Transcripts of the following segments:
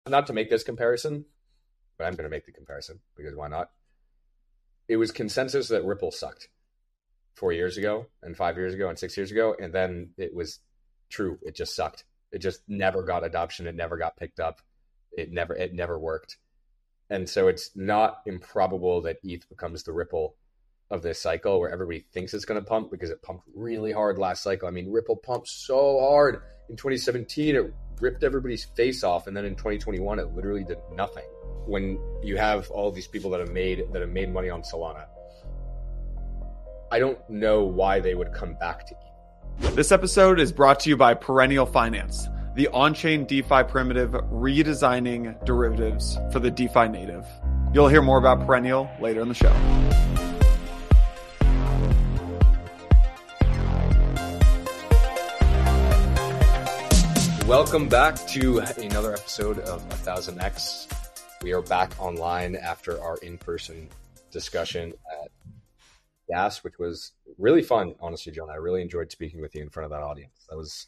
not to make this comparison, but I'm going to make the comparison because why not? It was consensus that Ripple sucked 4 years ago and 5 years ago and 6 years ago. And then it was true. It just sucked. It just never got adoption. It never got picked up. It never worked. And so it's not improbable that ETH becomes the Ripple of this cycle where everybody thinks it's going to pump because it pumped really hard last cycle. I mean, Ripple pumped so hard in 2017, it ripped everybody's face off. And then in 2021, it literally did nothing. When you have all these people that have made money on Solana, I don't know why they would come back to ETH. This episode is brought to you by Perennial Finance, the on-chain DeFi primitive redesigning derivatives for the DeFi native. You'll hear more about Perennial later in the show. Welcome back to another episode of 1000X. We are back online after our in-person discussion at Gas, which was really fun, honestly, John. I really enjoyed speaking with you in front of that audience. That was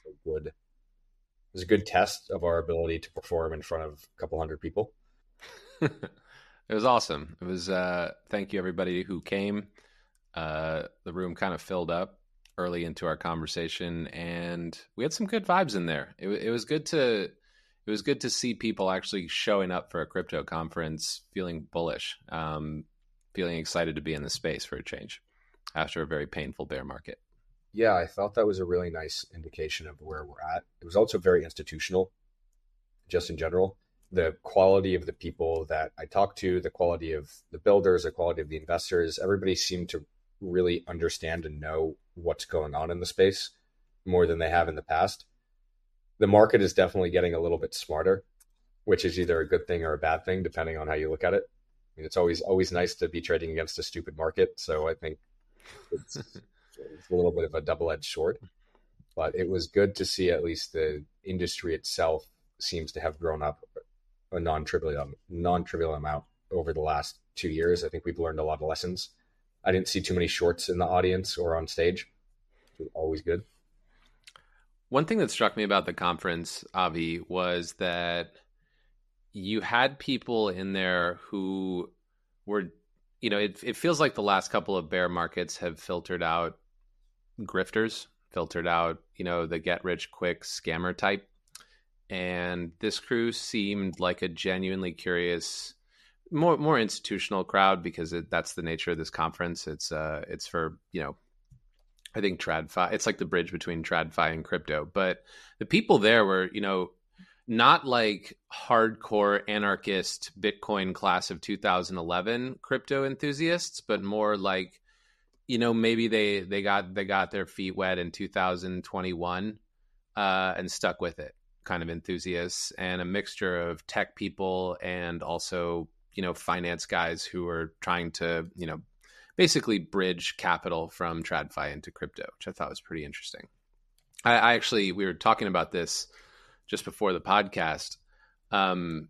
a good test of our ability to perform in front of a couple hundred people. It was awesome. It was thank you everybody who came. The room kind of filled up early into our conversation, and we had some good vibes in there. It was good to see people actually showing up for a crypto conference, feeling bullish, feeling excited to be in the space for a change after a very painful bear market. Yeah, I thought that was a really nice indication of where we're at. It was also very institutional, just in general. The quality of the people that I talked to, the quality of the builders, the quality of the investors, everybody seemed to really understand and know what's going on in the space more than they have in the past. The market is definitely getting a little bit smarter, which is either a good thing or a bad thing, depending on how you look at it. I mean, it's always nice to be trading against a stupid market. So I think it's a little bit of a double-edged sword, but it was good to see at least the industry itself seems to have grown up a non-trivial amount over the last 2 years. I think we've learned a lot of lessons. I didn't see too many shorts in the audience or on stage, which was always good. One thing that struck me about the conference, Avi, was that you had people in there who were, it feels like the last couple of bear markets have filtered out grifters, filtered out, the get rich quick scammer type. And this crew seemed like a genuinely curious, more institutional crowd because that's the nature of this conference. It's for, I think TradFi, it's like the bridge between TradFi and crypto. But the people there were, not like hardcore anarchist Bitcoin class of 2011 crypto enthusiasts, but more like, maybe they got their feet wet in 2021 and stuck with it kind of enthusiasts, and a mixture of tech people and also, finance guys who are trying to, basically bridge capital from TradFi into crypto, which I thought was pretty interesting. I actually, we were talking about this just before the podcast. After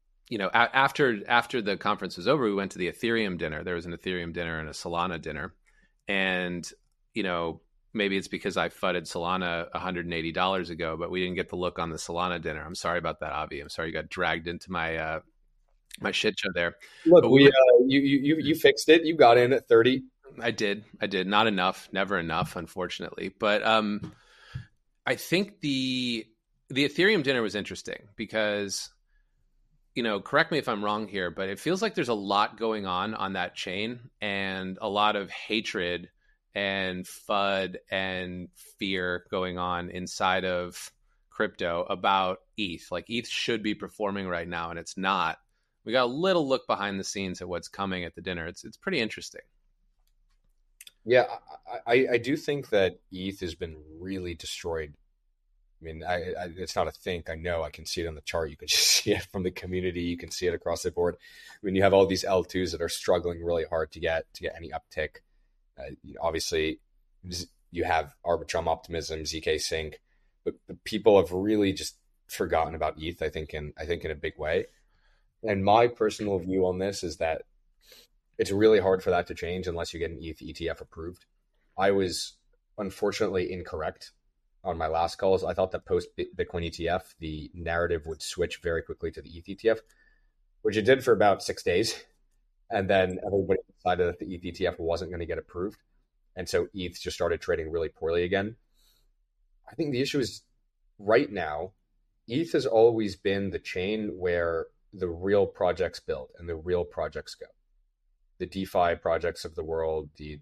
the conference was over, we went to the Ethereum dinner. There was an Ethereum dinner and a Solana dinner. And, maybe it's because I fudded Solana $180 ago, but we didn't get the look on the Solana dinner. I'm sorry about that, Avi. I'm sorry you got dragged into my my shit show there. Look, you fixed it. You got in at 30. I did. Not enough. Never enough, unfortunately. But I think the Ethereum dinner was interesting because, correct me if I'm wrong here, but it feels like there's a lot going on that chain and a lot of hatred and FUD and fear going on inside of crypto about ETH. Like ETH should be performing right now, and it's not. We got a little look behind the scenes at what's coming at the dinner. It's pretty interesting. Yeah, I do think that ETH has been really destroyed. I mean, it's not a think. I know. I can see it on the chart. You can just see it from the community. You can see it across the board. When you have all these L2s that are struggling really hard to get any uptick. Obviously, you have Arbitrum Optimism, ZK Sync, but the people have really just forgotten about ETH. I think in a big way. And my personal view on this is that it's really hard for that to change unless you get an ETH ETF approved. I was unfortunately incorrect on my last calls, I thought that post Bitcoin ETF, the narrative would switch very quickly to the ETH ETF, which it did for about 6 days. And then everybody decided that the ETH ETF wasn't going to get approved. And so ETH just started trading really poorly again. I think the issue is right now, ETH has always been the chain where the real projects build and the real projects go. The DeFi projects of the world, the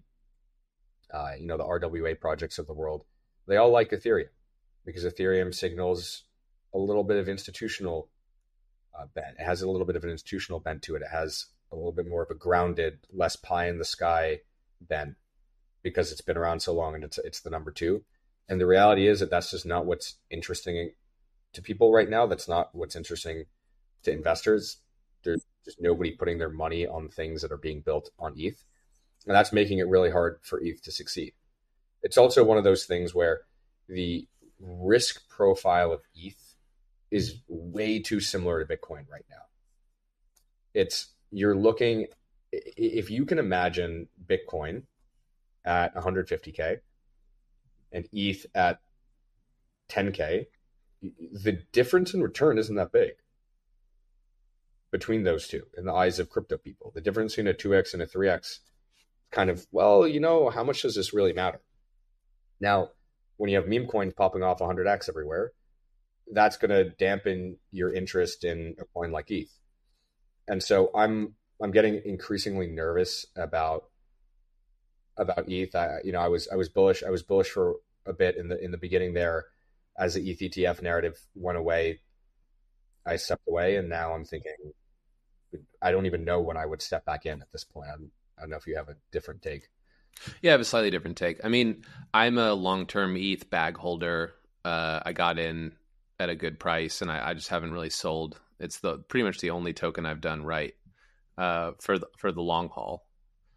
RWA projects of the world, they all like Ethereum because Ethereum signals a little bit of institutional bent. It has a little bit of an institutional bent to it. It has a little bit more of a grounded, less pie in the sky bent because it's been around so long and it's the number two. And the reality is that that's just not what's interesting to people right now. That's not what's interesting to investors. There's just nobody putting their money on things that are being built on ETH. And that's making it really hard for ETH to succeed. It's also one of those things where the risk profile of ETH is way too similar to Bitcoin right now. You're looking, if you can imagine Bitcoin at 150K and ETH at 10K, the difference in return isn't that big between those two in the eyes of crypto people. The difference between a 2x and a 3x kind of, how much does this really matter? Now, when you have meme coins popping off 100x everywhere, that's going to dampen your interest in a coin like ETH. And so I'm getting increasingly nervous about ETH. I was bullish. I was bullish for a bit in the beginning there. As the ETH ETF narrative went away, I stepped away, and now I'm thinking, I don't even know when I would step back in at this point. I don't know if you have a different take. Yeah, I have a slightly different take. I mean, I'm a long-term ETH bag holder. I got in at a good price, and I just haven't really sold. It's pretty much the only token I've done right for the long haul.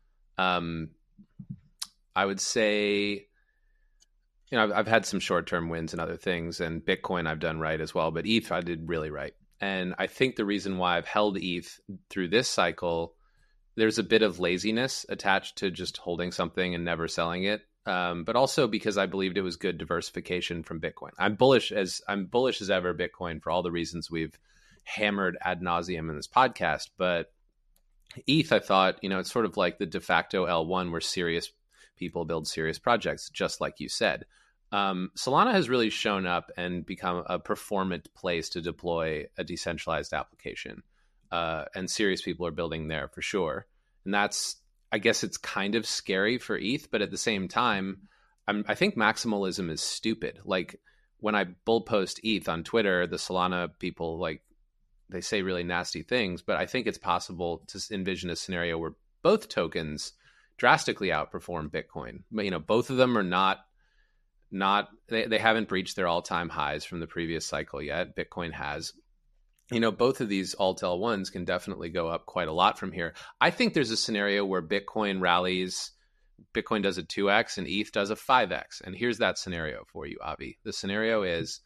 I would say, I've had some short-term wins and other things, and Bitcoin I've done right as well, but ETH I did really right. And I think the reason why I've held ETH through this cycle, there's a bit of laziness attached to just holding something and never selling it. But also because I believed it was good diversification from Bitcoin. I'm bullish as ever Bitcoin for all the reasons we've hammered ad nauseum in this podcast. But ETH, I thought, it's sort of like the de facto L1 where serious people build serious projects, just like you said. Solana has really shown up and become a performant place to deploy a decentralized application. And serious people are building there for sure. And I guess it's kind of scary for ETH, but at the same time, I think maximalism is stupid. Like when I bull post ETH on Twitter, the Solana people, they say really nasty things, but I think it's possible to envision a scenario where both tokens drastically outperform Bitcoin. But, both of them are not they haven't breached their all-time highs from the previous cycle yet. Bitcoin has. Both of these alt L1s can definitely go up quite a lot from here. I think there's a scenario where Bitcoin rallies, Bitcoin does a 2x and ETH does a 5x. And here's that scenario for you, Avi. The scenario is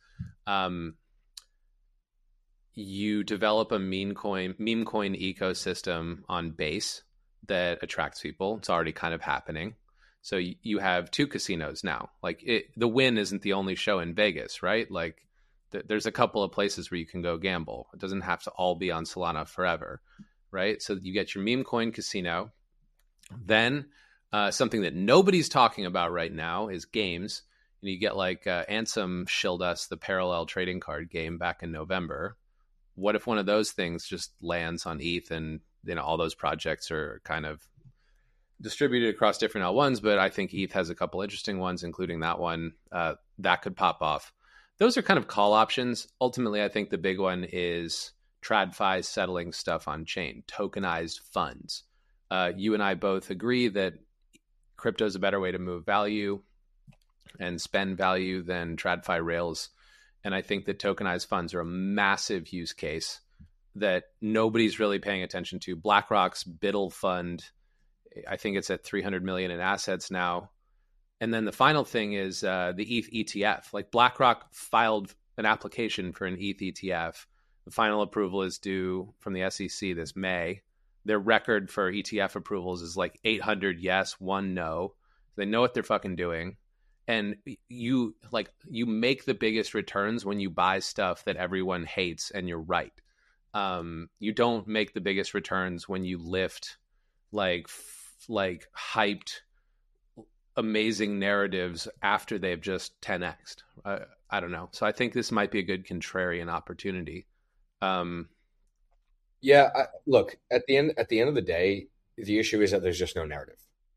you develop a meme coin ecosystem on Base that attracts people. It's already kind of happening. So you have two casinos now. The Wynn isn't the only show in Vegas, right? There's a couple of places where you can go gamble. It doesn't have to all be on Solana forever, right? So you get your meme coin casino. Then something that nobody's talking about right now is games. And you get Ansem shilled us the parallel trading card game back in November. What if one of those things just lands on ETH and all those projects are kind of distributed across different L1s, but I think ETH has a couple interesting ones, including that one that could pop off. Those are kind of call options. Ultimately, I think the big one is TradFi settling stuff on chain, tokenized funds. You and I both agree that crypto is a better way to move value and spend value than TradFi rails. And I think that tokenized funds are a massive use case that nobody's really paying attention to. BlackRock's Biddle fund, I think it's at 300 million in assets now. And then the final thing is the ETH ETF. BlackRock filed an application for an ETH ETF. The final approval is due from the SEC this May. Their record for ETF approvals is 800 yes, 1 no. They know what they're fucking doing. And you make the biggest returns when you buy stuff that everyone hates and you're right. You don't make the biggest returns when you lift like hyped amazing narratives after they've just 10x'd. I don't know. So I think this might be a good contrarian opportunity. Look, at the end of the day, the issue is that there's just no narrative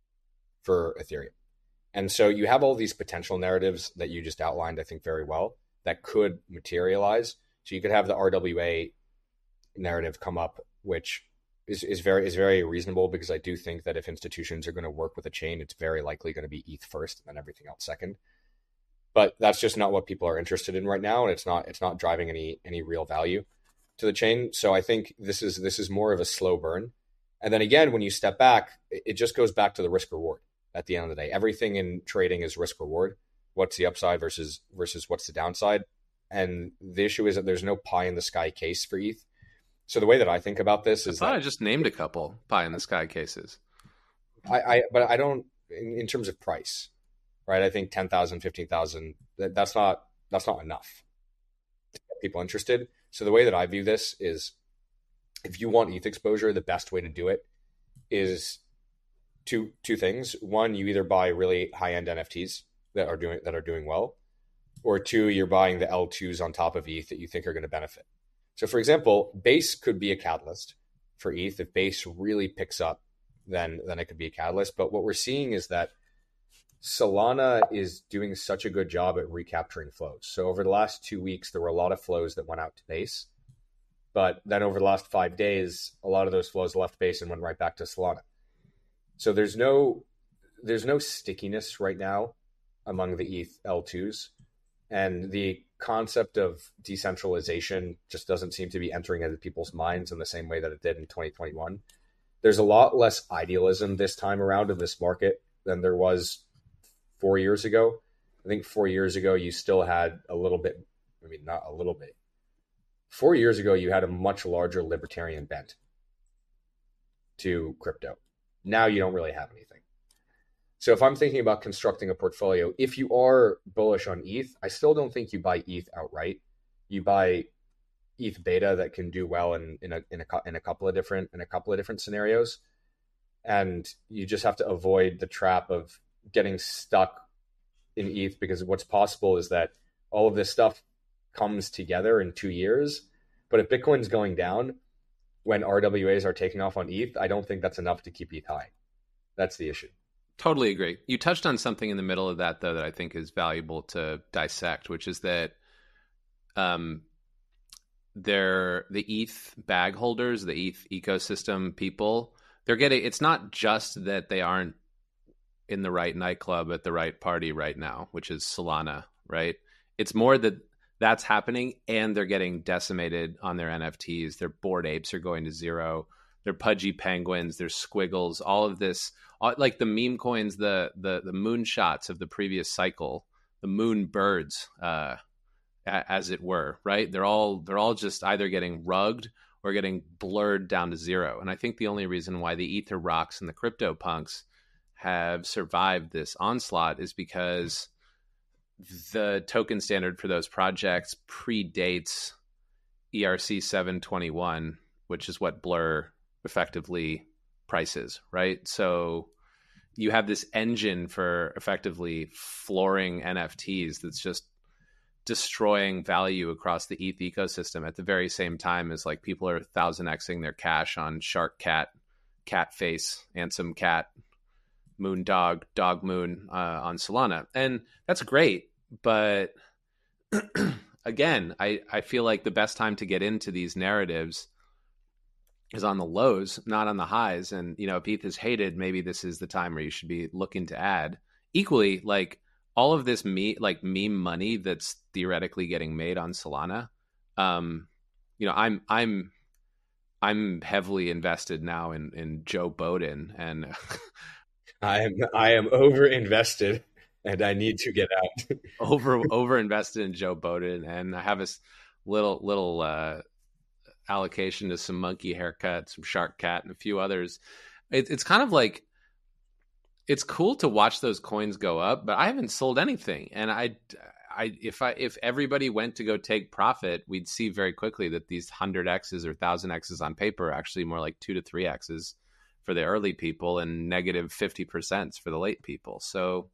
for Ethereum. And so you have all these potential narratives that you just outlined, I think, very well, that could materialize. So you could have the RWA narrative come up, which is very reasonable, because I do think that if institutions are going to work with a chain, it's very likely going to be ETH first and then everything else second. But that's just not what people are interested in right now, and it's not driving any real value to the chain. So I think this is more of a slow burn. And then again, when you step back, it just goes back to the risk reward. At the end of the day, everything in trading is risk reward. What's the upside versus what's the downside? And the issue is that there's no pie in the sky case for ETH. So the way that I think about this is I just named a couple pie in the sky cases. But I don't, in terms of price, right? I think 10,000, 15,000, that's not enough to get people interested. So the way that I view this is, if you want ETH exposure, the best way to do it is two things. One, you either buy really high-end NFTs that are doing well, or two, you're buying the L2s on top of ETH that you think are going to benefit. So for example, Base could be a catalyst for ETH. If Base really picks up, then it could be a catalyst. But what we're seeing is that Solana is doing such a good job at recapturing flows. So over the last 2 weeks, there were a lot of flows that went out to Base. But then over the last 5 days, a lot of those flows left Base and went right back to Solana. So there's no stickiness right now among the ETH L2s, and the concept of decentralization just doesn't seem to be entering into people's minds in the same way that it did in 2021. There's a lot less idealism this time around in this market than there was 4 years ago. I think 4 years ago, you still had a little bit, not a little bit. 4 years ago, you had a much larger libertarian bent to crypto. Now you don't really have anything. So if I'm thinking about constructing a portfolio, if you are bullish on ETH, I still don't think you buy ETH outright. You buy ETH beta that can do well in a couple of different scenarios, and you just have to avoid the trap of getting stuck in ETH, because what's possible is that all of this stuff comes together in 2 years. But if Bitcoin's going down when RWAs are taking off on ETH, I don't think that's enough to keep ETH high. That's the issue. Totally agree. You touched on something in the middle of that, though, that I think is valuable to dissect, which is that the ETH bag holders, the ETH ecosystem people, they're getting, it's not just that they aren't in the right nightclub at the right party right now, which is Solana, right? It's more that that's happening, and they're getting decimated on their NFTs. Their Bored Apes are going to zero. Their Pudgy Penguins, their Squiggles, all of this, like the meme coins, the moonshots of the previous cycle, the moon birds, as it were, right? They're all just either getting rugged or getting blurred down to zero. And I think the only reason why the Ether Rocks and the Crypto Punks have survived this onslaught is because the token standard for those projects predates ERC 721, which is what Blur effectively prices, right? So you have this engine for effectively flooring NFTs that's just destroying value across the ETH ecosystem at the very same time as like people are 1000xing their cash on Shark Cat, Cat Face, Ansem Cat, Moon Dog, Dog Moon on Solana. And that's great. But again, I feel like the best time to get into these narratives is on the lows, not on the highs. And, you know, if ETH is hated, maybe this is the time where you should be looking to add. Equally, like all of this meme money that's theoretically getting made on Solana, you know, I'm heavily invested now in Joe Bowden, and I am over invested, and I need to get out. over invested in Joe Bowden, and I have a little allocation to some Monkey Haircut, some Shark Cat, and a few others. It's kind of like it's cool to watch those coins go up, but I haven't sold anything. And if everybody went to go take profit, we'd see very quickly that these 100x's or 1000x's on paper are actually more like 2 to 3x's for the early people and negative 50% for the late people. So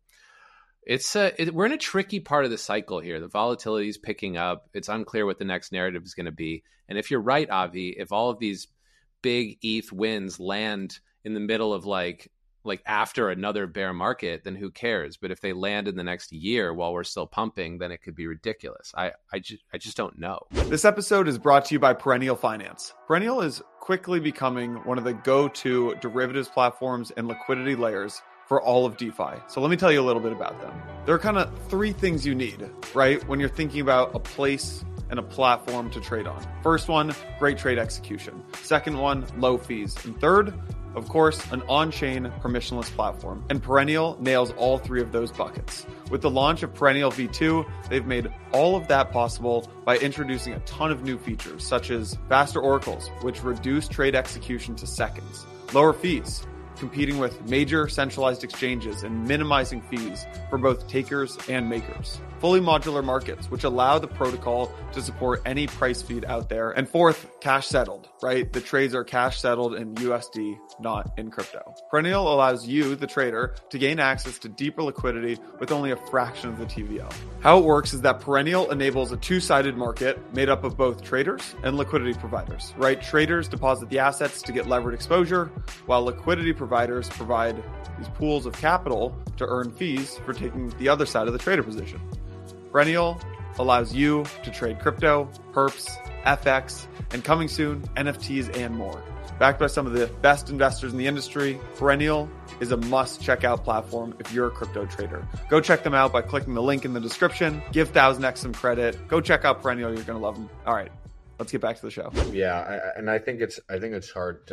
we're in a tricky part of the cycle here. The volatility is picking up. It's unclear what the next narrative is going to be. And if you're right, Avi, if all of these big ETH wins land in the middle of like after another bear market, then who cares? But if they land in the next year while we're still pumping, then it could be ridiculous. I just don't know. This episode is brought to you by Perennial Finance. Perennial is quickly becoming one of the go-to derivatives platforms and liquidity layers for all of DeFi. So let me tell you a little bit about them. There are kind of three things you need, right, when you're thinking about a place and a platform to trade on. First one, great trade execution. Second one, low fees. And third, of course, an on-chain permissionless platform. And Perennial nails all three of those buckets. With the launch of Perennial V2, they've made all of that possible by introducing a ton of new features, such as faster oracles, which reduce trade execution to seconds, lower fees, competing with major centralized exchanges and minimizing fees for both takers and makers. Fully modular markets, which allow the protocol to support any price feed out there. And fourth, cash settled, right? The trades are cash settled in USD, not in crypto. Perennial allows you, the trader, to gain access to deeper liquidity with only a fraction of the TVL. How it works is that Perennial enables a two-sided market made up of both traders and liquidity providers, right? Traders deposit the assets to get levered exposure, while liquidity providers provide these pools of capital to earn fees for taking the other side of the trader position. Perennial allows you to trade crypto, perps, FX, and coming soon, NFTs and more. Backed by some of the best investors in the industry, Perennial is a must-check-out platform if you're a crypto trader. Go check them out by clicking the link in the description. Give 1000x some credit. Go check out Perennial. You're going to love them. All right, let's get back to the show. Yeah, and I think it's hard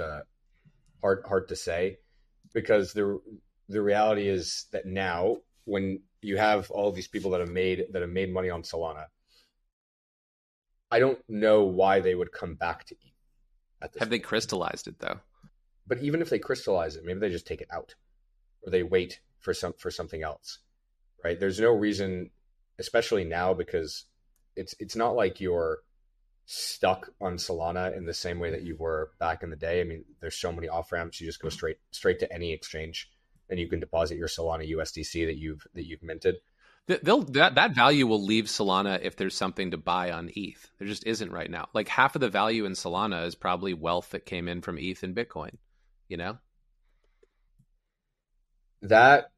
to say, because the reality is that now, when you have all these people that have made money on Solana, I don't know why they would come back to ETH at this Have they point. crystallized it though? But even if they crystallize it, maybe they just take it out, or they wait for something else, right? There's no reason, especially now, because it's not like you're stuck on Solana in the same way that you were back in the day. I mean, there's so many off ramps. You just go straight to any exchange, and you can deposit your Solana USDC that you've minted. That value will leave Solana if there's something to buy on ETH. There just isn't right now. Like half of the value in Solana is probably wealth that came in from ETH and Bitcoin. You know? That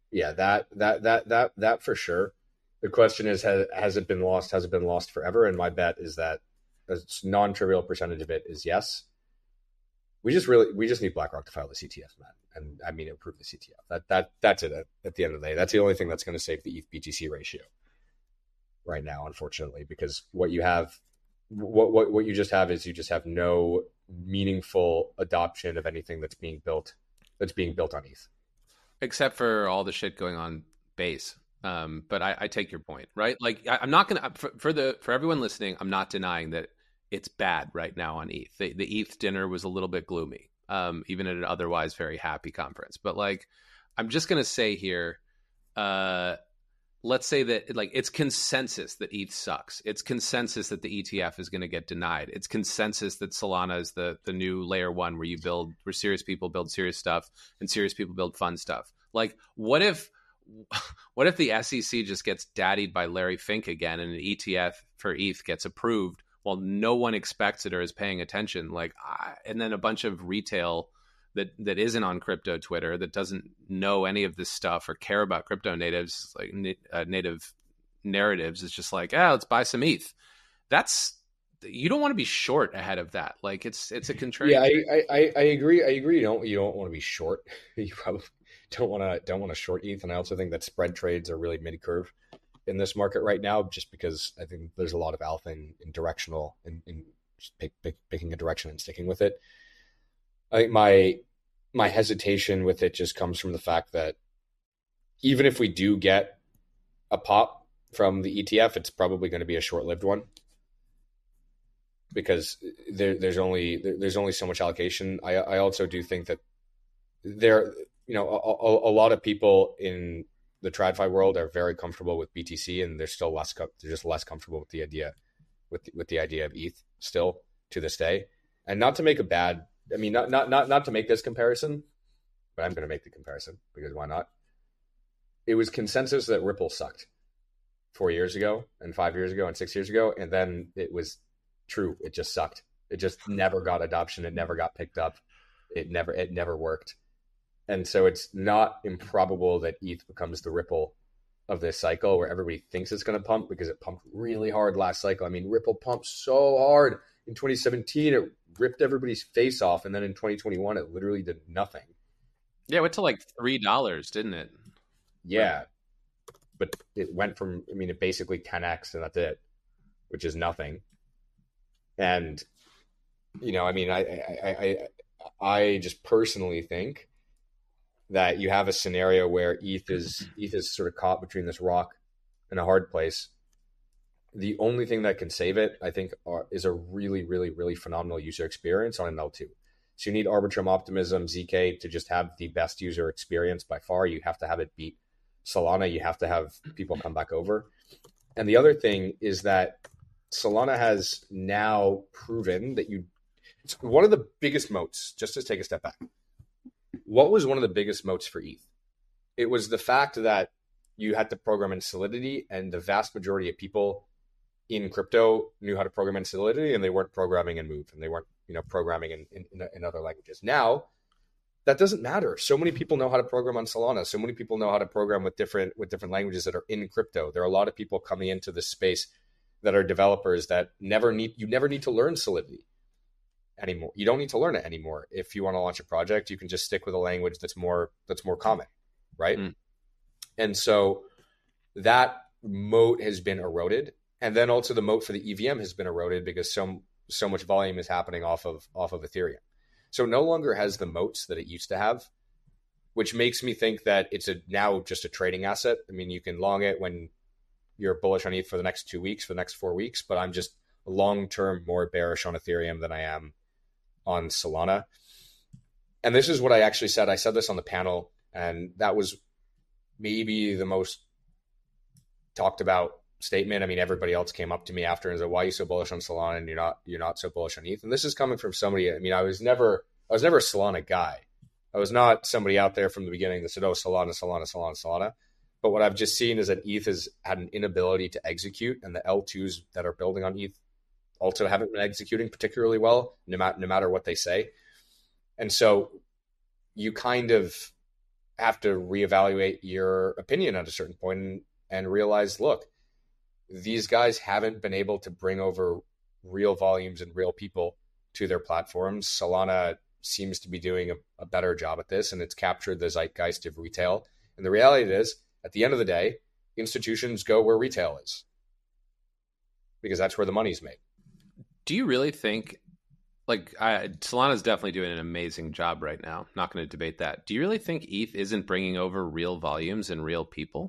for sure. The question is, has it been lost? Has it been lost forever? And my bet is that a non-trivial percentage of it is yes. We just need BlackRock to file the CTF, man, and I mean approve the CTF. That's it. At the end of the day, that's the only thing that's going to save the ETH BTC ratio right now, unfortunately, because what you just have is you just have no meaningful adoption of anything that's being built on ETH, except for all the shit going on Base. But I take your point, right? Like I'm not gonna for everyone listening, I'm not denying that it's bad right now on ETH. The ETH dinner was a little bit gloomy, even at an otherwise very happy conference. But like, I'm just gonna say here, let's say that like it's consensus that ETH sucks. It's consensus that the ETF is going to get denied. It's consensus that Solana is the new layer one where serious people build serious stuff and serious people build fun stuff. Like, what if the SEC just gets daddied by Larry Fink again and an ETF for ETH gets approved while no one expects it or is paying attention? Like, and then a bunch of retail that isn't on crypto Twitter, that doesn't know any of this stuff or care about crypto natives, like native narratives, is just like, let's buy some ETH. You don't want to be short ahead of that. Like it's a contrarian. Yeah, I agree. You don't want to be short. You probably don't want to short ETH. And I also think that spread trades are really mid curve in this market right now, just because I think there's a lot of alpha in directional in just picking a direction and sticking with it. I think my hesitation with it just comes from the fact that even if we do get a pop from the ETF, it's probably going to be a short-lived one, because there's only so much allocation. I also do think that a lot of people in the TradFi world are very comfortable with BTC, and they're still they're just less comfortable with the idea with the idea of ETH still to this day. And not to make a bad, I mean, not to make this comparison, but I'm going to make the comparison because why not? It was consensus that Ripple sucked 4 years ago and 5 years ago and 6 years ago. And then it was true. It just sucked. It just never got adoption. It never got picked up. It never worked. And so it's not improbable that ETH becomes the Ripple of this cycle where everybody thinks it's going to pump because it pumped really hard last cycle. I mean, Ripple pumped so hard in 2017. It ripped everybody's face off. And then in 2021, it literally did nothing. Yeah, it went to like $3, didn't it? Yeah. But it went from, I mean, it basically 10x and that's it, which is nothing. And, I mean, I just personally think that you have a scenario where ETH is sort of caught between this rock and a hard place. The only thing that can save it, I think, is a really, really, really phenomenal user experience on an L2. So you need Arbitrum Optimism, ZK to just have the best user experience by far. You have to have it beat Solana. You have to have people come back over. And the other thing is that Solana has now proven that it's one of the biggest moats, just to take a step back. What was one of the biggest moats for ETH? It was the fact that you had to program in Solidity, and the vast majority of people in crypto knew how to program in Solidity, and they weren't programming in Move, and they weren't programming in other languages. Now, that doesn't matter. So many people know how to program on Solana. So many people know how to program with different languages that are in crypto. There are a lot of people coming into this space that are developers that never need to learn Solidity anymore. You don't need to learn it anymore. If you want to launch a project, you can just stick with a language that's more common, right? And so that moat has been eroded, and then also the moat for the EVM has been eroded because so much volume is happening off of Ethereum. So it no longer has the moats that it used to have, which makes me think that it's now just a trading asset. I mean, you can long it when you're bullish on ETH for the next 2 weeks, for the next 4 weeks, but I'm just long-term more bearish on Ethereum than I am on Solana. And this is what I actually said. I said this on the panel, and that was maybe the most talked about statement. I mean, everybody else came up to me after and said, "Why are you so bullish on Solana and you're not so bullish on ETH?" And this is coming from somebody. I mean, I was never a Solana guy. I was not somebody out there from the beginning that said, "Oh, Solana." But what I've just seen is that ETH has had an inability to execute, and the L2s that are building on ETH also haven't been executing particularly well, no matter what they say. And so you kind of have to reevaluate your opinion at a certain point and realize, look, these guys haven't been able to bring over real volumes and real people to their platforms. Solana seems to be doing a better job at this, and it's captured the zeitgeist of retail. And the reality is, at the end of the day, institutions go where retail is because that's where the money's made. Do you really think, Solana's definitely doing an amazing job right now. Not going to debate that. Do you really think ETH isn't bringing over real volumes and real people?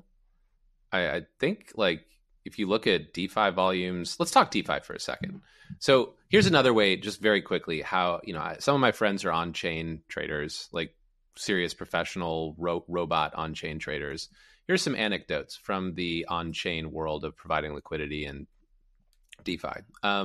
I think, if you look at DeFi volumes, let's talk DeFi for a second. So here's another way, just very quickly, how, some of my friends are on-chain traders, like serious professional robot on-chain traders. Here's some anecdotes from the on-chain world of providing liquidity and DeFi.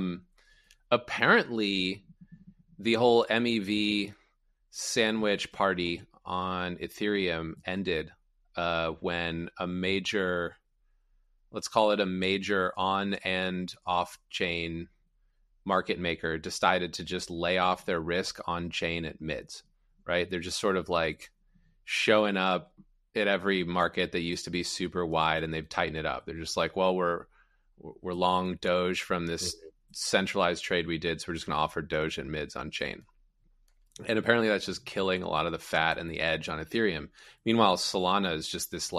Apparently, the whole MEV sandwich party on Ethereum ended when a major, let's call it a major on and off chain market maker decided to just lay off their risk on chain at mids, right? They're just sort of like showing up at every market that used to be super wide, and they've tightened it up. They're just like, well, we're long Doge from this centralized trade we did, so we're just going to offer Doge and mids on chain. And apparently that's just killing a lot of the fat and the edge on Ethereum. Meanwhile, Solana is just this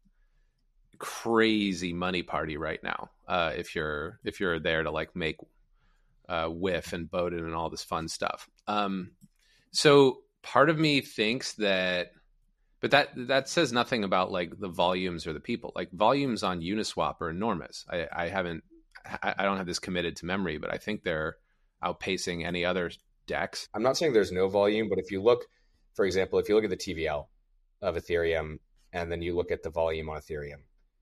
crazy money party right now. If you're there to make WIF and Bowden and all this fun stuff. So part of me thinks that, but that says nothing about the volumes or the people. Volumes on Uniswap are enormous. I don't have this committed to memory, but I think they're outpacing any other DEX. I'm not saying there's no volume, but if you look, for example, if you look at the TVL, of Ethereum, and then you look at the volume on Ethereum,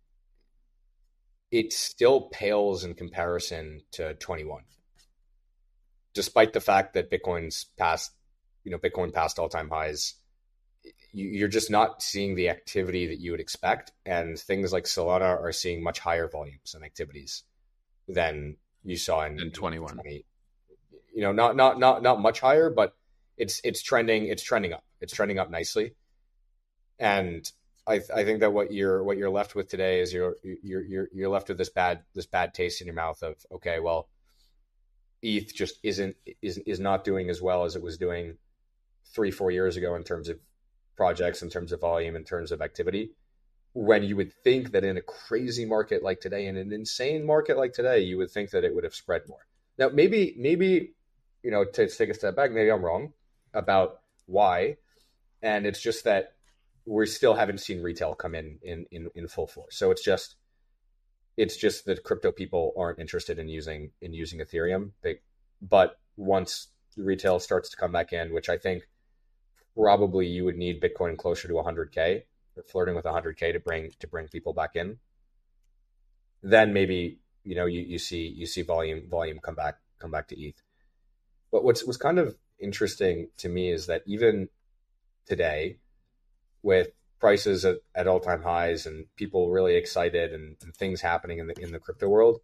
it still pales in comparison to 21, despite the fact that Bitcoin passed all-time highs. You're just not seeing the activity that you would expect, and things like Solana are seeing much higher volumes and activities than you saw in 21. 20. Not much higher, but it's trending up. It's trending up nicely, and I think that what you're left with today is you're left with this bad taste in your mouth of, okay, well, ETH just is not doing as well as it was doing 3-4 years ago in terms of projects, in terms of volume, in terms of activity, when you would think that in a crazy market like today, in an insane market like today, you would think that it would have spread more. Now, maybe to take a step back, maybe I'm wrong about why, and it's just that we still haven't seen retail come in full force. So it's just that crypto people aren't interested in using Ethereum. But once retail starts to come back in, which I think probably you would need Bitcoin closer to 100K, or flirting with 100K to bring people back in, then maybe you see volume come back to ETH. But what's kind of interesting to me is that even today, with prices at all-time highs and people really excited and things happening in the crypto world,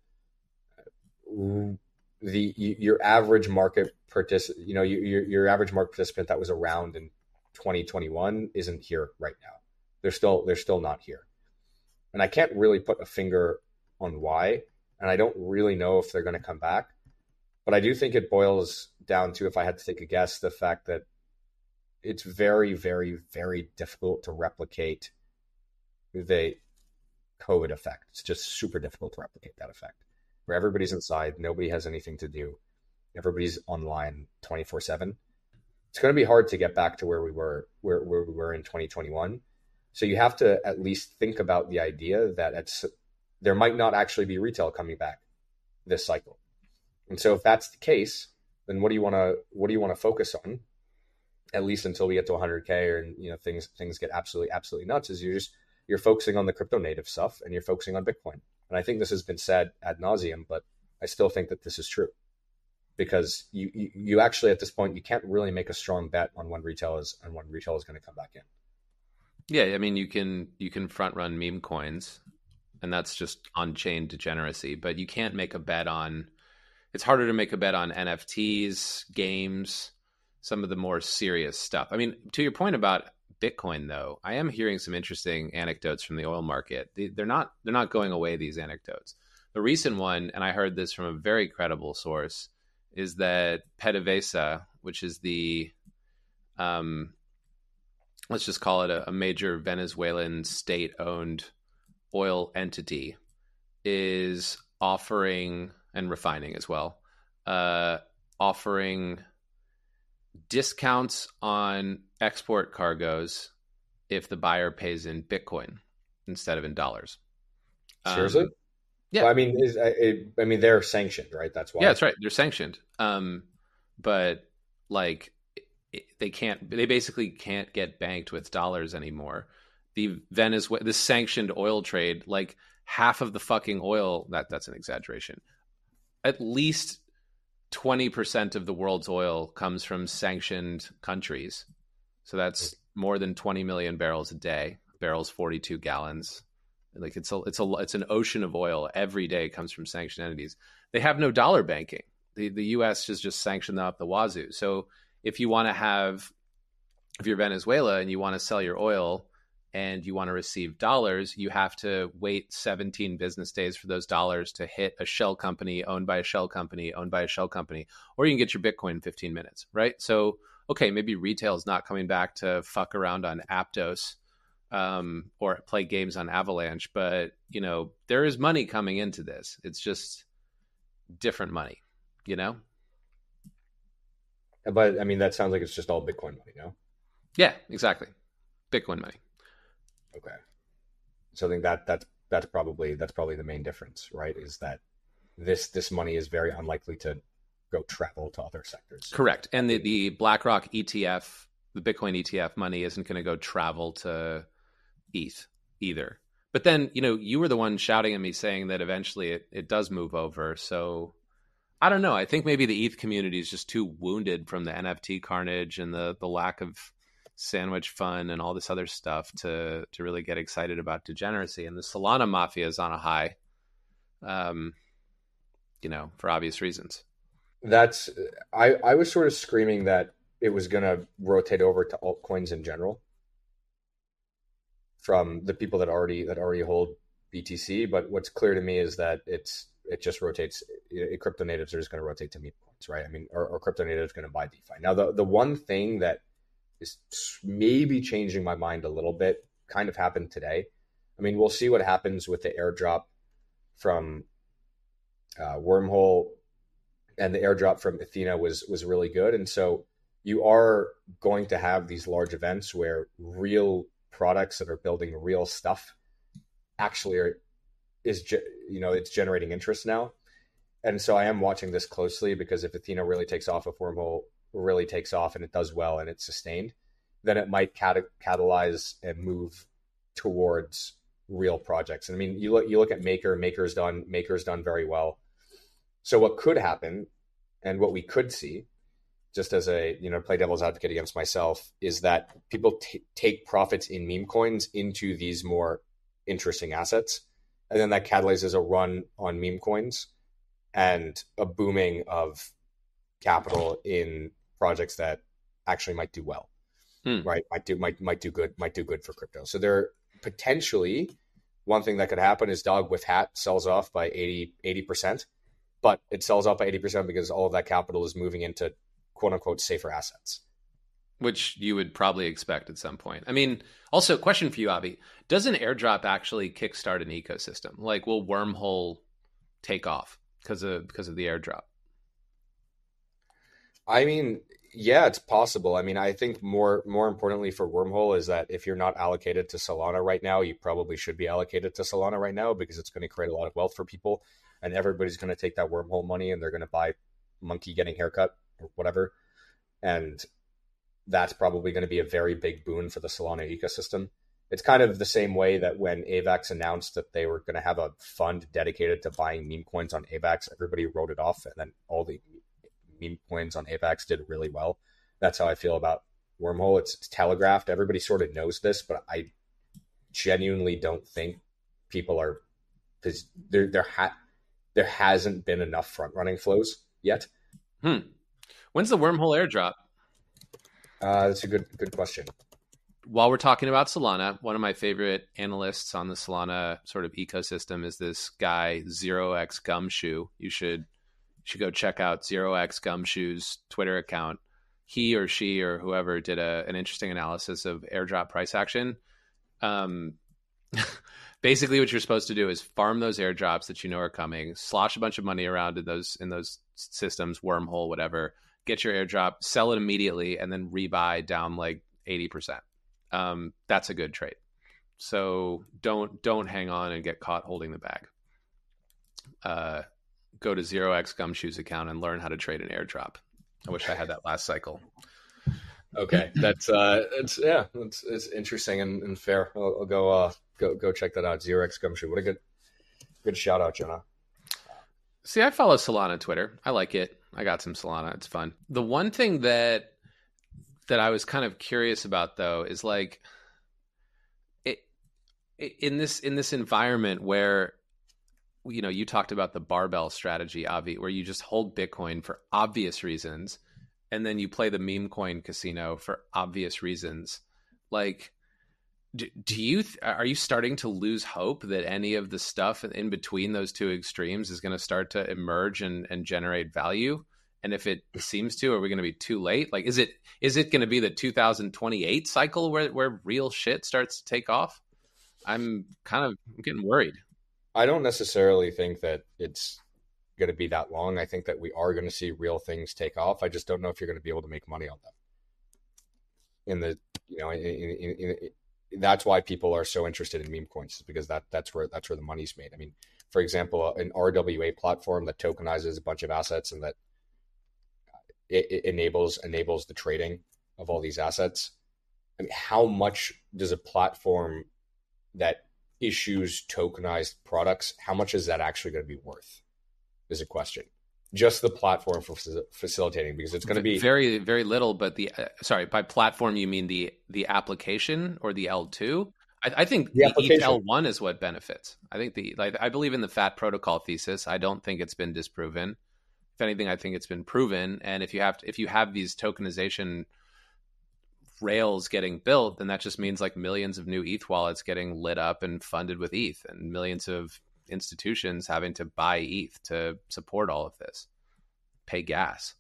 your average market your average market participant that was around in 2021 isn't here right now. They're still not here, and I can't really put a finger on why, and I don't really know if they're going to come back. But I do think it boils down to, if I had to take a guess, the fact that it's very, very, very difficult to replicate the COVID effect. It's just super difficult to replicate that effect, where everybody's inside, nobody has anything to do, everybody's online 24/7. It's going to be hard to get back to where we were in 2021. So you have to at least think about the idea that there might not actually be retail coming back this cycle. And so if that's the case, then what do you want to focus on, at least until we get to 100K, or things get absolutely nuts, is you're focusing on the crypto native stuff, and you're focusing on Bitcoin. And I think this has been said ad nauseum, but I still think that this is true, because you actually, at this point, you can't really make a strong bet on when retail is going to come back in. Yeah, I mean, you can front run meme coins, and that's just on-chain degeneracy, but you can't make a bet on. It's harder to make a bet on NFTs, games, some of the more serious stuff. I mean, to your point about Bitcoin, though, I am hearing some interesting anecdotes from the oil market. They're not going away, these anecdotes. The recent one, and I heard this from a very credible source, is that PDVSA, which is the, let's just call it a major Venezuelan state-owned oil entity, is offering, and refining as well, offering discounts on export cargoes if the buyer pays in Bitcoin instead of in dollars. Seriously? Yeah. Well, I mean, they're sanctioned, right? That's why. Yeah, that's right. They're sanctioned. But like, they basically can't get banked with dollars anymore. The sanctioned oil trade, like half of the fucking oil, that's an exaggeration. At least 20% of the world's oil comes from sanctioned countries. So that's more than 20 million barrels a day. Barrels, 42 gallons. Like it's an ocean of oil every day comes from sanctioned entities. They have no dollar banking. The U.S. has just sanctioned them up the wazoo. So if you're Venezuela and you want to sell your oil and you want to receive dollars, you have to wait 17 business days for those dollars to hit a shell company owned by a shell company owned by a shell company, or you can get your Bitcoin in 15 minutes, right? So, okay, maybe retail is not coming back to fuck around on Aptos or play games on Avalanche, but there is money coming into this. It's just different money, But I mean, that sounds like it's just all Bitcoin money, no? Yeah, exactly. Bitcoin money. Okay. So I think that's probably the main difference, right? Is that this money is very unlikely to go travel to other sectors. Correct. And the BlackRock ETF the Bitcoin ETF money isn't going to go travel to ETH either. But then, you were the one shouting at me saying that eventually it does move over. So I don't know. I think maybe the ETH community is just too wounded from the NFT carnage and the lack of sandwich fun and all this other stuff to really get excited about degeneracy. And the Solana mafia is on a high, for obvious reasons. I was sort of screaming that it was going to rotate over to altcoins in general from the people that already hold BTC. But what's clear to me is that it just rotates. Crypto natives are just going to rotate to meme coins, right? I mean, or crypto natives going to buy DeFi. Now, the one thing that is maybe changing my mind a little bit kind of happened today. I mean, we'll see what happens with the airdrop from Wormhole, and the airdrop from Athena was really good. And so you are going to have these large events where real products that are building real stuff actually it's generating interest now. And so I am watching this closely, because if Athena really takes off, if Wormhole really takes off and it does well and it's sustained, then it might catalyze and move towards real projects. And I mean, you look at Maker's done very well. So what could happen, and what we could see, just as a play devil's advocate against myself, is that people take profits in meme coins into these more interesting assets, and then that catalyzes a run on meme coins and a booming of capital in projects that actually might do well, right? Might do good for crypto. So there potentially, one thing that could happen is Dog with Hat sells off by 80%, but it sells off by 80% because all of that capital is moving into quote unquote safer assets, which you would probably expect at some point. I mean, also, question for you, Avi: does an airdrop actually kickstart an ecosystem? Like, will Wormhole take off because of the airdrop? I mean, yeah, it's possible. I mean, I think more importantly for Wormhole is that if you're not allocated to Solana right now, you probably should be allocated to Solana right now, because it's going to create a lot of wealth for people, and everybody's going to take that Wormhole money and they're going to buy Monkey Getting Haircut or whatever. And that's probably going to be a very big boon for the Solana ecosystem. It's kind of the same way that when AVAX announced that they were going to have a fund dedicated to buying meme coins on AVAX, everybody wrote it off, and then all the meme coins on AVAX did really well. That's how I feel about Wormhole. It's telegraphed. Everybody sort of knows this, but I genuinely don't think people are, because there hasn't been enough front running flows yet. When's the Wormhole airdrop? That's a good question. While we're talking about Solana, one of my favorite analysts on the Solana sort of ecosystem is this guy, 0x Gumshoe. You should go check out 0x Gumshoe's Twitter account. He or she or whoever did an interesting analysis of airdrop price action. Basically, what you're supposed to do is farm those airdrops that you know are coming, slosh a bunch of money around in those systems, Wormhole, whatever. Get your airdrop, sell it immediately, and then rebuy down like 80%. That's a good trade. So don't hang on and get caught holding the bag. Go to 0x Gumshoe's account and learn how to trade an airdrop. I wish I had that last cycle. Okay, that's it's interesting and fair. I'll go check that out. 0x Gumshoe. What a good shout out, Jonah. See, I follow Solana Twitter. I like it. I got some Solana. It's fun. The one thing that I was kind of curious about, though, is like in this environment where, you talked about the barbell strategy, Avi, where you just hold Bitcoin for obvious reasons, and then you play the meme coin casino for obvious reasons. Like, are you starting to lose hope that any of the stuff in between those two extremes is going to start to emerge and generate value? And if it seems to, are we going to be too late? Like, is it going to be the 2028 cycle where real shit starts to take off? I'm getting worried. I don't necessarily think that it's going to be that long. I think that we are going to see real things take off. I just don't know if you're going to be able to make money on them. That's why people are so interested in meme coins, because that's where the money's made. I mean, for example, an RWA platform that tokenizes a bunch of assets and that it enables the trading of all these assets, I mean, how much does a platform that issues tokenized products, how much is that actually going to be worth? Is a question. Just the platform for facilitating, because it's going to be very, very little. But sorry, by platform you mean the application or the L2? I think each L1 is what benefits. I think I believe in the FAT protocol thesis. I don't think it's been disproven. If anything, I think it's been proven. And if you have these tokenization rails getting built, then that just means like millions of new ETH wallets getting lit up and funded with ETH, and millions of institutions having to buy ETH to support all of this, pay gas.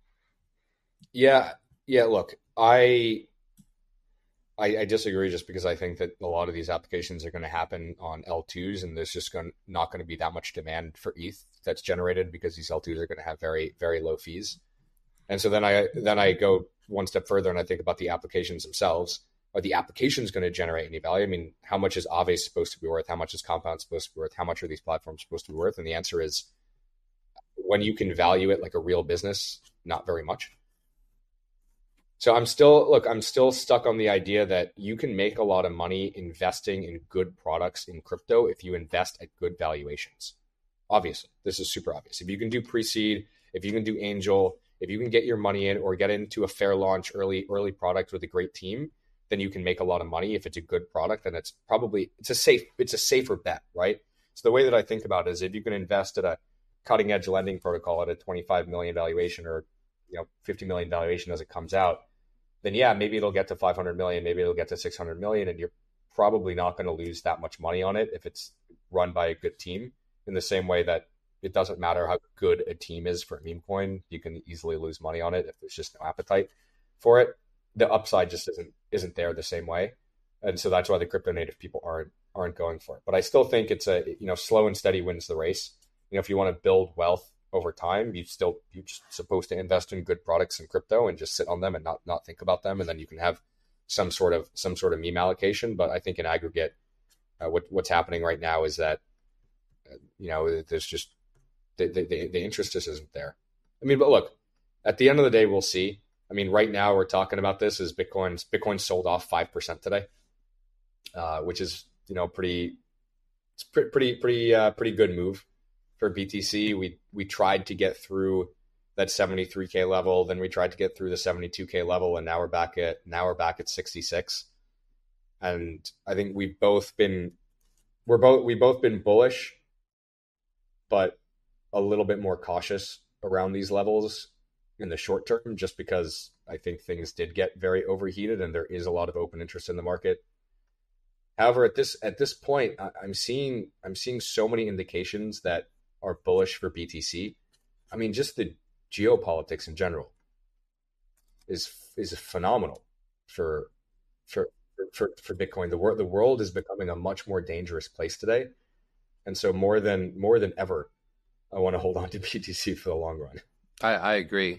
Yeah. Look, I disagree, just because I think that a lot of these applications are going to happen on L2s, and there's just not going to be that much demand for ETH that's generated, because these L2s are going to have very, very low fees. And so then I go one step further and I think about the applications themselves. Are the applications going to generate any value? I mean, how much is Aave supposed to be worth? How much is Compound supposed to be worth? How much are these platforms supposed to be worth? And the answer is, when you can value it like a real business, not very much. So I'm still stuck on the idea that you can make a lot of money investing in good products in crypto if you invest at good valuations. Obviously, this is super obvious. If you can do pre-seed, if you can do angel, if you can get your money in or get into a fair launch early product with a great team, then you can make a lot of money. If it's a good product, then it's a safer bet, right? So the way that I think about it is, if you can invest at a cutting edge lending protocol at a 25 million valuation, or 50 million valuation as it comes out, then yeah, maybe it'll get to 500 million, maybe it'll get to 600 million, and you're probably not going to lose that much money on it if it's run by a good team. In the same way that it doesn't matter how good a team is for a meme coin, you can easily lose money on it if there's just no appetite for it. The upside just isn't there the same way, and so that's why the crypto native people aren't going for it. But I still think it's slow and steady wins the race. If you want to build wealth over time, you're just supposed to invest in good products in crypto and just sit on them and not think about them, and then you can have some sort of meme allocation. But I think in aggregate, what's happening right now is that there's just the interest just isn't there. I mean, but look, at the end of the day, we'll see. I mean, right now we're talking about this as Bitcoin sold off 5% today, which is pretty good move for BTC. We tried to get through that 73K level, then we tried to get through the 72K level, and now we're back at 66. And I think we've both been bullish, but a little bit more cautious around these levels in the short term, just because I think things did get very overheated and there is a lot of open interest in the market. However, at this point, I'm seeing so many indications that are bullish for BTC. I mean, just the geopolitics in general is phenomenal for Bitcoin. The world is becoming a much more dangerous place today, and so more than ever, I want to hold on to BTC for the long run. I agree.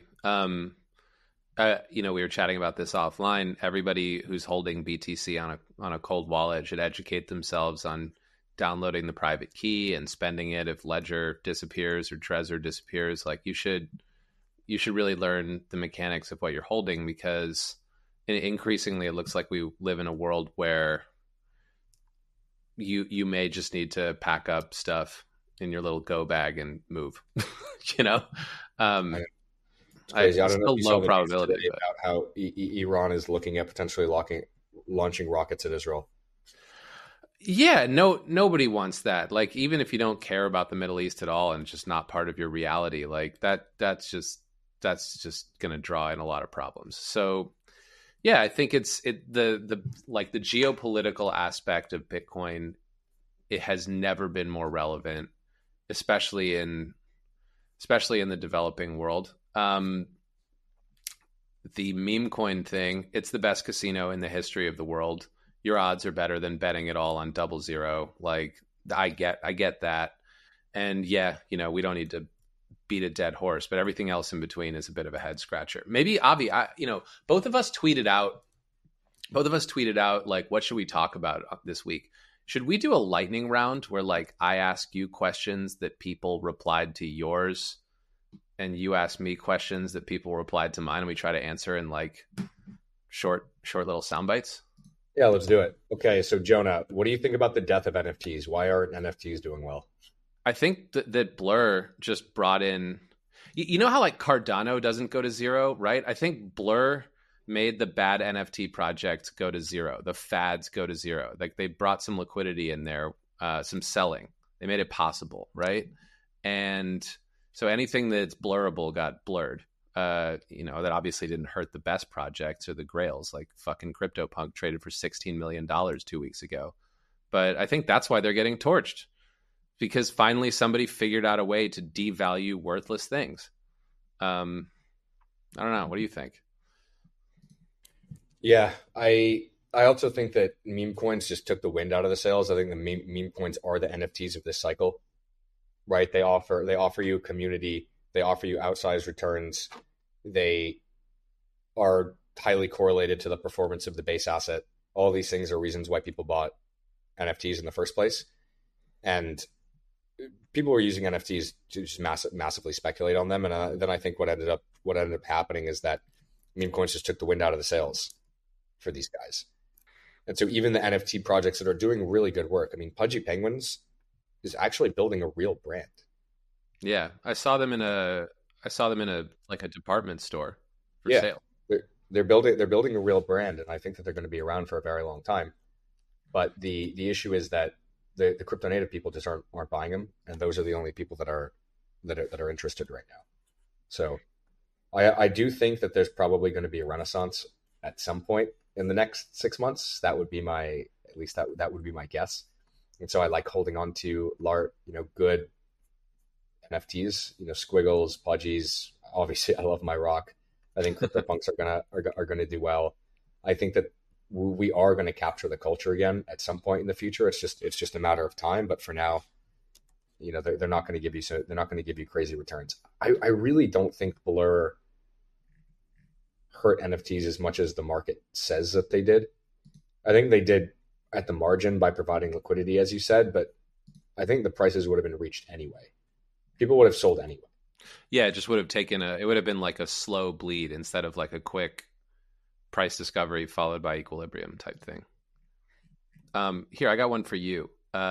We were chatting about this offline. Everybody who's holding BTC on a cold wallet should educate themselves on downloading the private key and spending it if Ledger disappears or Trezor disappears. Like, you should really learn the mechanics of what you're holding, because increasingly it looks like we live in a world where you may just need to pack up stuff in your little go bag and move. It's crazy. I don't know. Low probability about how Iran is looking at potentially launching rockets at Israel. Yeah, nobody wants that. Like, even if you don't care about the Middle East at all and it's just not part of your reality, like that's just going to draw in a lot of problems. So, yeah, I think the geopolitical aspect of Bitcoin, it has never been more relevant, especially in the developing world. The meme coin thing, it's the best casino in the history of the world. Your odds are better than betting it all on 00. Like, I get that. And yeah, we don't need to beat a dead horse, but everything else in between is a bit of a head scratcher. Maybe Avi, both of us tweeted out, like, what should we talk about this week? Should we do a lightning round where, like, I ask you questions that people replied to yours, and you ask me questions that people replied to mine, and we try to answer in like short little sound bites? Yeah, let's do it. Okay, so Jonah, what do you think about the death of NFTs? Why aren't NFTs doing well? I think that Blur just brought in, you know how like Cardano doesn't go to zero, right? I think Blur made the bad NFT project go to zero. The fads go to zero. Like they brought some liquidity in there, some selling. They made it possible, right? And so anything that's blurrable got blurred. That obviously didn't hurt the best projects or the grails, like fucking CryptoPunk traded for $16 million 2 weeks ago. But I think that's why they're getting torched, because finally somebody figured out a way to devalue worthless things. I don't know. What do you think? Yeah, I also think that meme coins just took the wind out of the sails. I think the meme coins are the NFTs of this cycle, right? They offer you community, they offer you outsized returns, they are highly correlated to the performance of the base asset. All these things are reasons why people bought NFTs in the first place, and people were using NFTs to just massively speculate on them. And then I think what ended up happening is that meme coins just took the wind out of the sails for these guys. And so even the NFT projects that are doing really good work, I mean, Pudgy Penguins is actually building a real brand. Yeah, I saw them in a like a department store for sale. They're building a real brand, and I think that they're going to be around for a very long time. But the issue is that the crypto native people just aren't buying them, and those are the only people that are interested right now. So I do think that there's probably going to be a renaissance at some point in the next 6 months. That would be that would be my guess. And so I like holding on to good NFTs, Squiggles, Pudgies. Obviously, I love my rock. I think CryptoPunks are gonna do well. I think that we are going to capture the culture again at some point in the future. It's just a matter of time. But for now, they're not going to give you crazy returns. I really don't think Blur hurt NFTs as much as the market says that they did. I think they did at the margin by providing liquidity, as you said, but I think the prices would have been reached anyway. People would have sold anyway. Yeah, it just would have it would have been like a slow bleed instead of like a quick price discovery followed by equilibrium type thing. Here, I got one for you.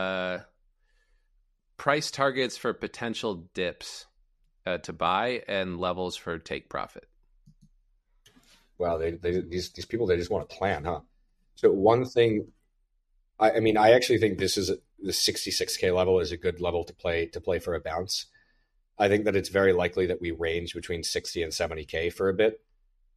Price targets for potential dips to buy and levels for take profit. Wow, these people, they just want to plan, huh? So one thing, I actually think the 66K level is a good level to play for a bounce. I think that it's very likely that we range between 60 and 70K for a bit.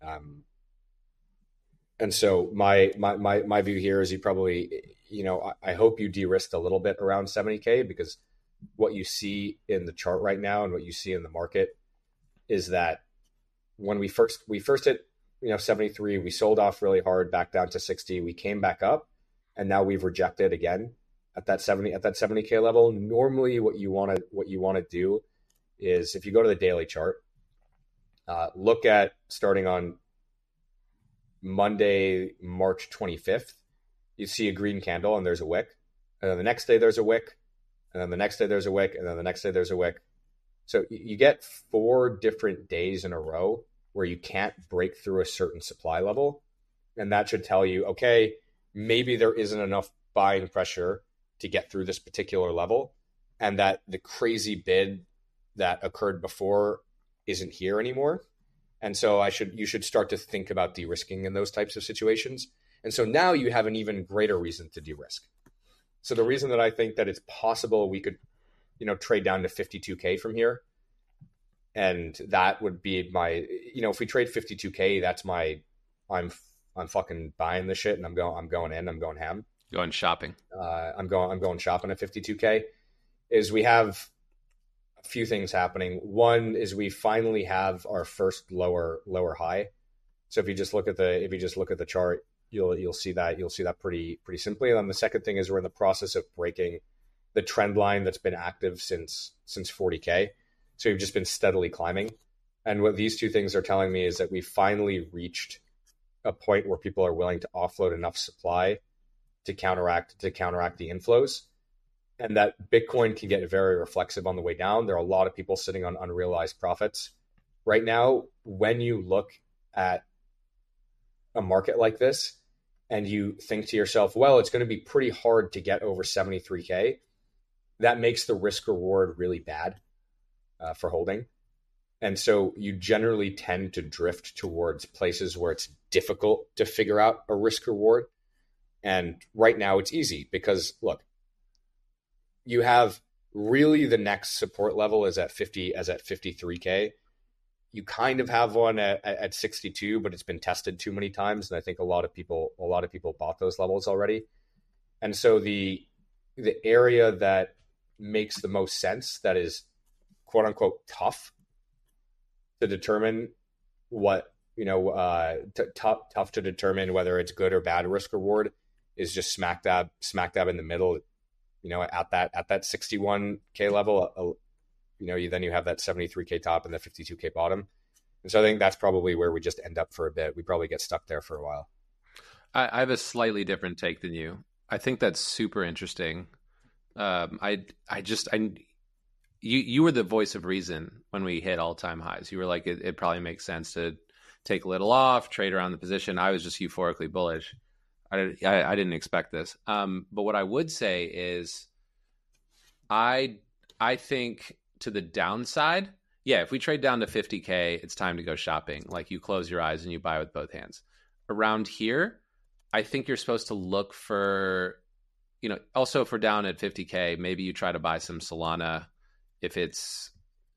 And so my view here is you probably, I hope you de-risked a little bit around 70K, because what you see in the chart right now and what you see in the market is that when we first hit 73, we sold off really hard back down to 60. We came back up, and now we've rejected again at that 70K level. Normally what you want to do is, if you go to the daily chart, look at starting on Monday, March 25th, you see a green candle and there's a wick, and then the next day there's a wick, and then the next day there's a wick, and then the next day there's a wick. So you get 4 different days in a row where you can't break through a certain supply level. And that should tell you, okay, maybe there isn't enough buying pressure to get through this particular level, and that the crazy bid that occurred before isn't here anymore. And so you should start to think about de-risking in those types of situations. And so now you have an even greater reason to de-risk. So the reason that I think that it's possible we could, trade down to 52K from here, and that would be my, if we trade 52K, that's I'm fucking buying the shit, and I'm going ham. Going shopping. I'm going shopping at 52K. Is we have a few things happening. One is we finally have our first lower high. So if you just look at the chart, you'll see that pretty simply. And then the second thing is we're in the process of breaking the trend line that's been active since 40K. So we've just been steadily climbing. And what these two things are telling me is that we finally reached a point where people are willing to offload enough supply to counteract the inflows, and that Bitcoin can get very reflexive on the way down. There are a lot of people sitting on unrealized profits right now. When you look at a market like this and you think to yourself, well, it's going to be pretty hard to get over 73K, that makes the risk reward really bad for holding. And so you generally tend to drift towards places where it's difficult to figure out a risk reward. And right now it's easy because, look, you have really the next support level is at 53K. You kind of have one at 62, but it's been tested too many times, and I think a lot of people bought those levels already. And so the area that makes the most sense, that is quote unquote tough to determine what, tough to determine whether it's good or bad risk reward, is just smack dab in the middle, at that 61K level. Then you have that 73K top and the 52K bottom. And so I think that's probably where we just end up for a bit. We probably get stuck there for a while. I have a slightly different take than you. I think that's super interesting. You were the voice of reason when we hit all-time highs. You were like, it probably makes sense to take a little off, trade around the position. I was just euphorically bullish. I didn't expect this. But what I would say is I think to the downside, yeah, if we trade down to 50K, it's time to go shopping. Like, you close your eyes and you buy with both hands. Around here, I think you're supposed to look for, also if we're down at 50K, maybe you try to buy some Solana if it's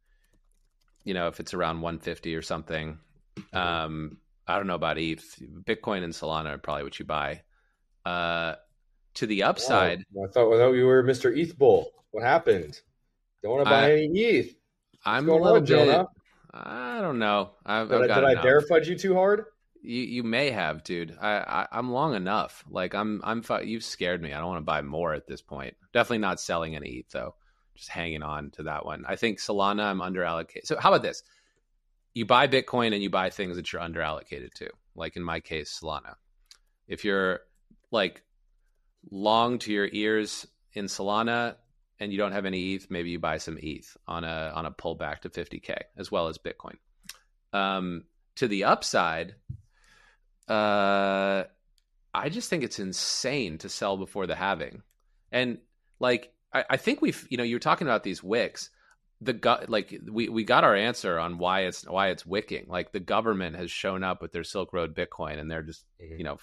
around 150 or something. I don't know about ETH. Bitcoin and Solana are probably what you buy. To the upside. Oh, I thought you were Mr. ETH Bull. What happened? Don't want to buy any ETH. I'm a little bit. Jonah? I don't know. Did I dare fudge you too hard? You may have, dude. I'm long enough. Like you've scared me. I don't want to buy more at this point. Definitely not selling any ETH though. Just hanging on to that one. I think Solana I'm under allocated. So how about this? You buy Bitcoin and you buy things that you're under allocated to. Like in my case, Solana. If you're like long to your ears in Solana and you don't have any ETH, maybe you buy some ETH on a pullback to 50K as well as Bitcoin. To the upside, I just think it's insane to sell before the halving. And like, I think we've, you were talking about these wicks. We got our answer on why it's wicking. Like, the government has shown up with their Silk Road Bitcoin, and they're just,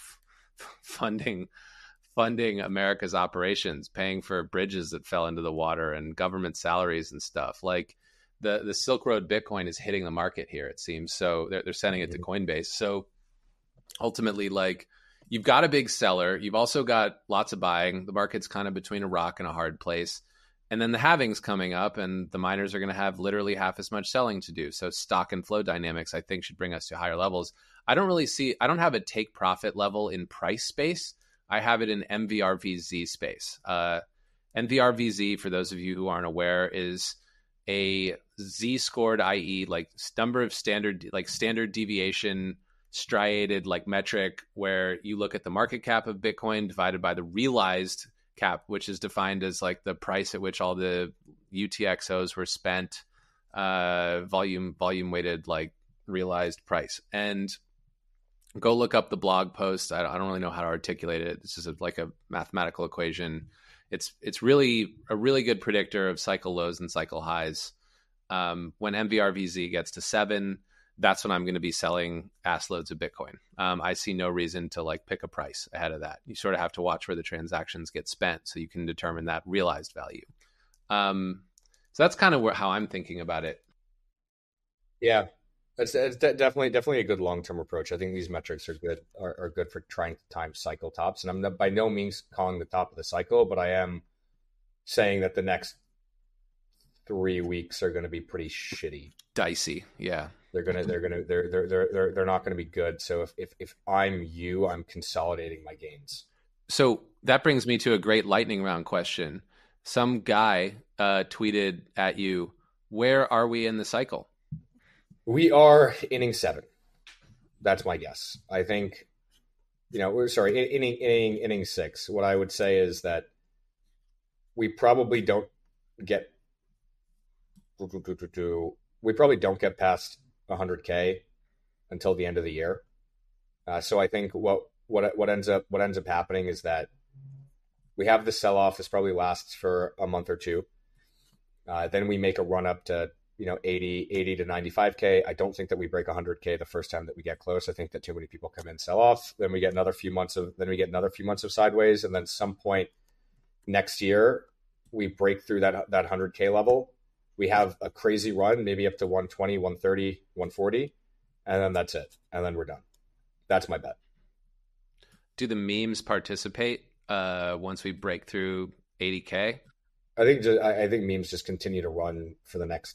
funding America's operations, paying for bridges that fell into the water and government salaries and stuff. Like, the Silk Road Bitcoin is hitting the market here, it seems. So they're sending it to Coinbase. So ultimately, like, you've got a big seller. You've also got lots of buying. The market's kind of between a rock and a hard place. And then the halving's coming up, and the miners are going to have literally half as much selling to do. So stock and flow dynamics, I think, should bring us to higher levels. I don't have a take profit level in price space. I have it in MVRVZ space. MVRVZ, for those of you who aren't aware, is a Z-scored, i.e. like number of standard deviation striated like metric, where you look at the market cap of Bitcoin divided by the realized cap, which is defined as like the price at which all the UTXOs were spent, volume weighted, like realized price. And go look up the blog post. I don't really know how to articulate it. It's just like a mathematical equation. It's really a really good predictor of cycle lows and cycle highs. When MVRVZ gets to 7, that's when I'm going to be selling ass loads of Bitcoin. I see no reason to like pick a price ahead of that. You sort of have to watch where the transactions get spent so you can determine that realized value. So that's kind of how I'm thinking about it. Yeah, it's definitely a good long-term approach. I think these metrics are good for trying to time cycle tops. And I'm by no means calling the top of the cycle, but I am saying that the next 3 weeks are going to be pretty shitty, dicey. Yeah. They're not going to be good. So if I'm you, I'm consolidating my gains. So that brings me to a great lightning round question. Some guy tweeted at you, where are we in the cycle? We are inning 7. That's my guess. I think, inning 6. What I would say is that we probably don't get past 100K until the end of the year. So I think what ends up happening is that we have the sell off. This probably lasts for a month or two. Then we make a run up to 80 to 95K. I don't think that we break 100K the first time that we get close. I think that too many people come in, sell off. Then we get another few months of sideways, and then some point next year we break through that 100K level. We have a crazy run, maybe up to 120, 130, 140, and then that's it. And then we're done. That's my bet. Do the memes participate once we break through 80K? I think memes just continue to run for the next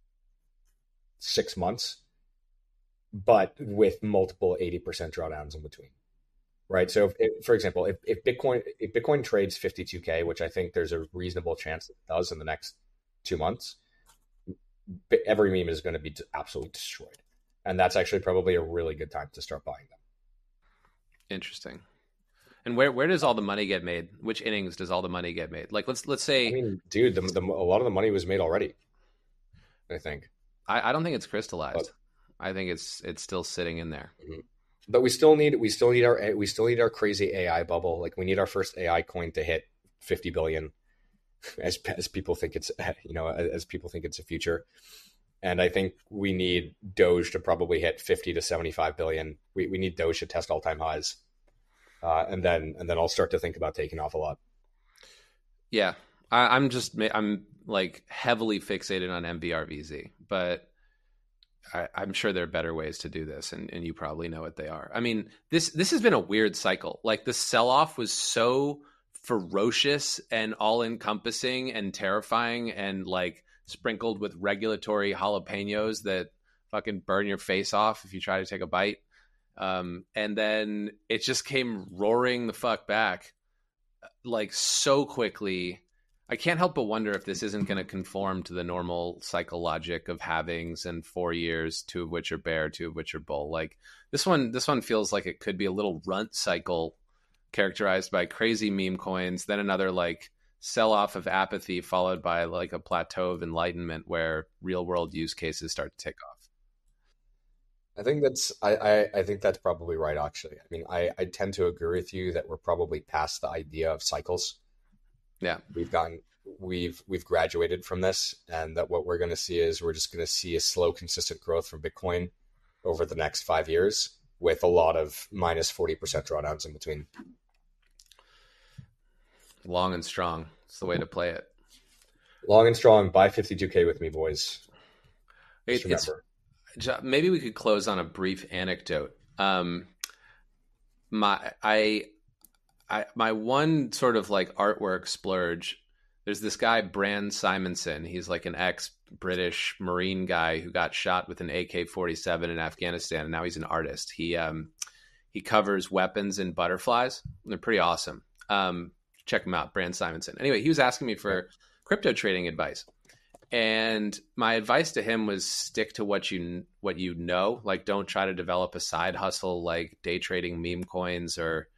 6 months, but with multiple 80% drawdowns in between, right? So, for example, if Bitcoin trades 52K, which I think there's a reasonable chance it does in the next 2 months, every meme is going to be absolutely destroyed, and that's actually probably a really good time to start buying them. Interesting. And where does all the money get made? Which innings does all the money get made? Like let's say, I mean, dude, a lot of the money was made already, I think. I don't think it's crystallized. I think it's still sitting in there. Mm-hmm. But we still need our crazy AI bubble. Like we need our first AI coin to hit 50 billion, as people think it's as people think it's a future. And I think we need Doge to probably hit 50 to 75 billion. We need Doge to test all-time highs. And then I'll start to think about taking off a lot. Yeah, I'm like heavily fixated on MVRVZ, but I'm sure there are better ways to do this, and you probably know what they are. I mean, this has been a weird cycle. Like the sell-off was so ferocious and all-encompassing and terrifying and like sprinkled with regulatory jalapenos that fucking burn your face off if you try to take a bite. And then it just came roaring the fuck back like so quickly. I can't help but wonder if this isn't going to conform to the normal cycle logic of halvings and 4 years, 2 of which are bear, 2 of which are bull. Like this one feels like it could be a little runt cycle characterized by crazy meme coins, then another like sell off of apathy followed by like a plateau of enlightenment where real world use cases start to take off. I think that's probably right, actually. I mean, I tend to agree with you that we're probably past the idea of cycles. Yeah. We've graduated from this, and that what we're going to see is we're just going to see a slow, consistent growth from Bitcoin over the next 5 years with a lot of minus 40% drawdowns in between. Long and strong. It's the way to play it. Long and strong. Buy 52K with me, boys. Just remember. Maybe we could close on a brief anecdote. My one sort of like artwork splurge. There's this guy Brand Simonson. He's like an ex-British Marine guy who got shot with an AK-47 in Afghanistan, and now he's an artist. He covers weapons and butterflies. They're pretty awesome. Check him out, Brand Simonson. Anyway, he was asking me for crypto trading advice. And my advice to him was stick to what you know. Like, don't try to develop a side hustle like day trading meme coins or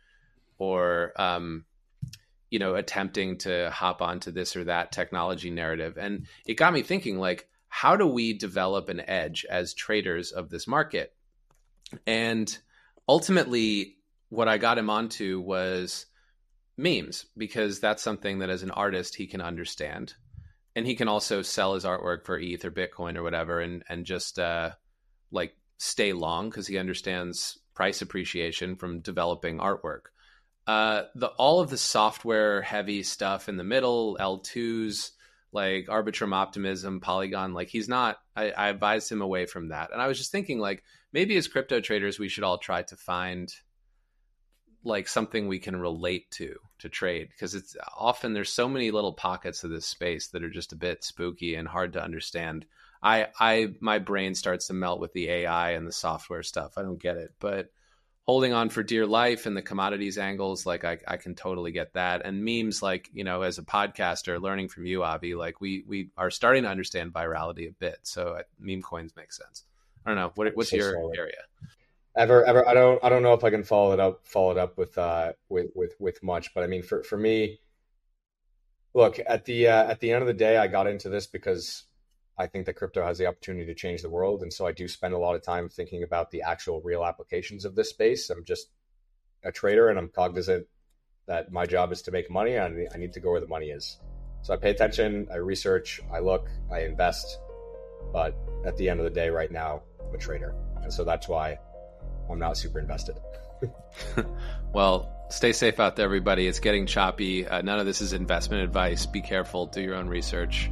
attempting to hop onto this or that technology narrative. And it got me thinking, like, how do we develop an edge as traders of this market? And ultimately, what I got him onto was memes, because that's something that as an artist he can understand. And he can also sell his artwork for ETH or Bitcoin or whatever and just like stay long because he understands price appreciation from developing artwork. All of the software heavy stuff in the middle, L2s, like Arbitrum Optimism, Polygon, like he's not, I advised him away from that. And I was just thinking, like, maybe as crypto traders, we should all try to find like something we can relate to trade, because it's often there's so many little pockets of this space that are just a bit spooky and hard to understand. My brain starts to melt with the AI and the software stuff. I don't get it, but holding on for dear life and the commodities angles, like I can totally get that. And memes, like, as a podcaster, learning from you, Avi, like we are starting to understand virality a bit. So meme coins make sense. I don't know. What's your area? Ever, I don't know if I can follow it up with much, but I mean, for me, look, at the end of the day, I got into this because I think that crypto has the opportunity to change the world. And so I do spend a lot of time thinking about the actual real applications of this space. I'm just a trader, and I'm cognizant that my job is to make money, and I need to go where the money is. So I pay attention, I research, I look, I invest. But at the end of the day, right now, I'm a trader. And so that's why I'm not super invested. Well, stay safe out there, everybody. It's getting choppy. None of this is investment advice. Be careful. Do your own research.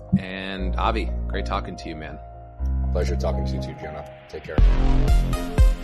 And Avi, great talking to you, man. Pleasure talking to you too, Jonah. Take care.